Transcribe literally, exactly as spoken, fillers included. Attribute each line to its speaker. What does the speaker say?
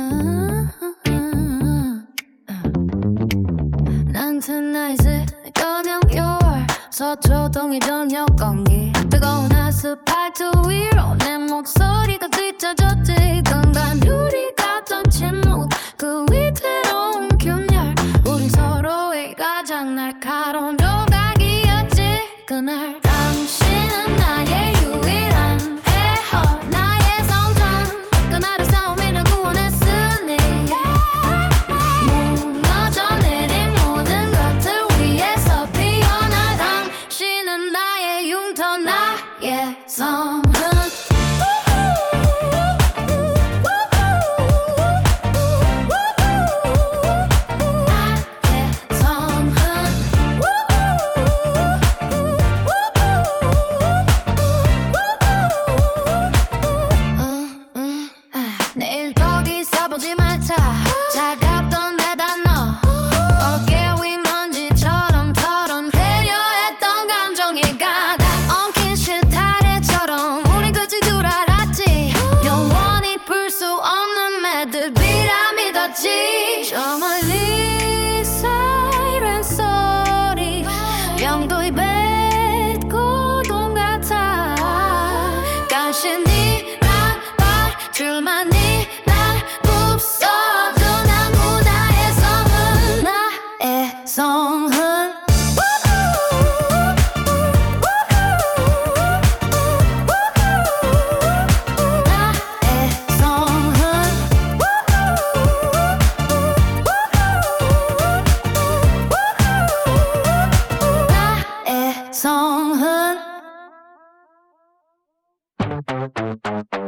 Speaker 1: 난 tonight 꺼녕 유월 서초동의 저녁 공기 뜨거운 아스팔트 위로 내 목소리가 뒤쳐졌지 건강 유리 같던 침묵 그 위태로운 균열 우리 서로의 가장 날카로운 조각이었지 그날 당신은 나의 유일한 애호 나의 성장 그날의 싸움이를 구원했으니 무너져 내린 모든 것들 위에서 피어날 당신은 나의 흉터 나의 성은 내일 거기 써보지 말자 차갑던 내 단어 어깨 위 먼지처럼 털어내려 했던 감정이 가득 엉킨 실타래처럼 우린 그지 줄 알았지 영원히 풀 수 없는 매듭이라 믿었지 저 멀리 사이렌 소리 명도의 뱉고동 같아 간신히 줄만이 날 굽서도 난 무다의 성은 나의 성은 나의 성은 나의 성은